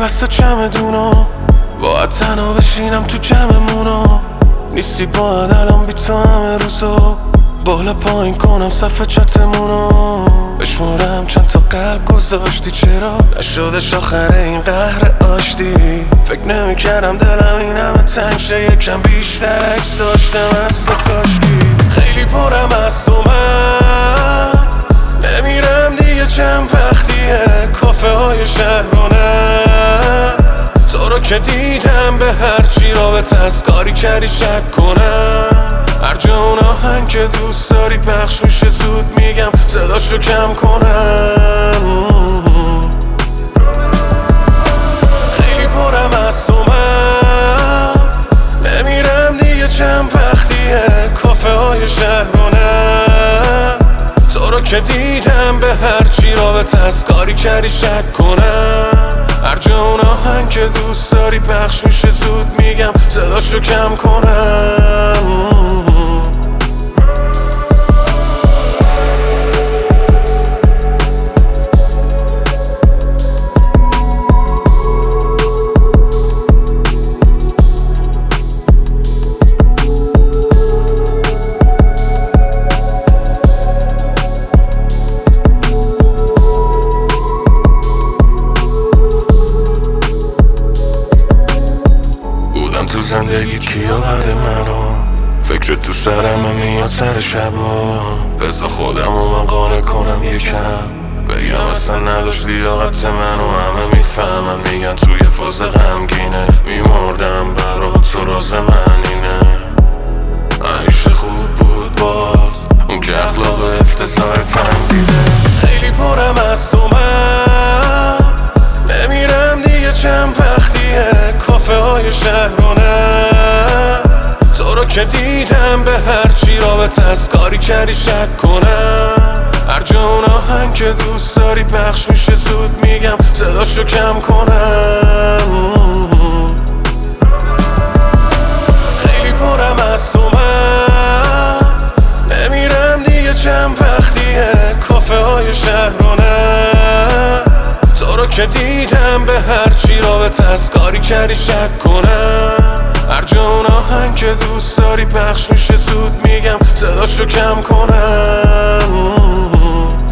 بسته چمدونو باید تنها بشینم تو جمعمونو نیستی باید الان بی تو همه روزو بالا پایین کنم صفحه چتمونو بشمارم چند تا قلب گذاشتی چرا نشدش آخر این قهر آشتی فکر نمی کردم دلم این همه تنگ شه یکم بیشتر عکس داشتم از تو کاشکی خیلی پرم از تو من نمیرم دیگه چند وقتیه کافه های شهرونه تو رو که دیدم به هرچی رابطه از کاری کردی شک کنم هر جا اون آهنگ که دوست داری پخش میشه زود میگم صداشو کم کنم خیلی پرم از تو من نمیرم دیگه چند وقتیه کافه های شهرونه تو رو که دیدم به هرچی رابطه از کاری کردی شک کنم هر جا اون آهنگ که دوست داری پخش میشه زود میگم صداشو کم کنم تو زندگیت کیا بعد منو فکر تو سرم میاد سر شبا بذار خودم و من قانع کنم یکم بگم اصلا نداشت لیاقت منو همه میفهمن میگن توی فاز غمگینه میمردم برا تو راز من اینه همیشه خوب بود باز اون که اخلاق افتضاح تنبیده خیلی پرم از تو من نمیرم دیگه چند وقتیه کافه های شهرونه تو رو که دیدم به هرچی رابطه از کاری کردی شک کنم هر جا اون آهنگ که دوست داری پخش میشه زود میگم صداشو کم کنم خیلی پرم از تو من نمیرم دیگه چند وقتیه کافه های شهرونه تو رو که دیدم به هرچی رابطه از کاری کردی شک کنم هر جا اون آهنگ که دوست داری پخش میشه زود میگم صداشو کم کنم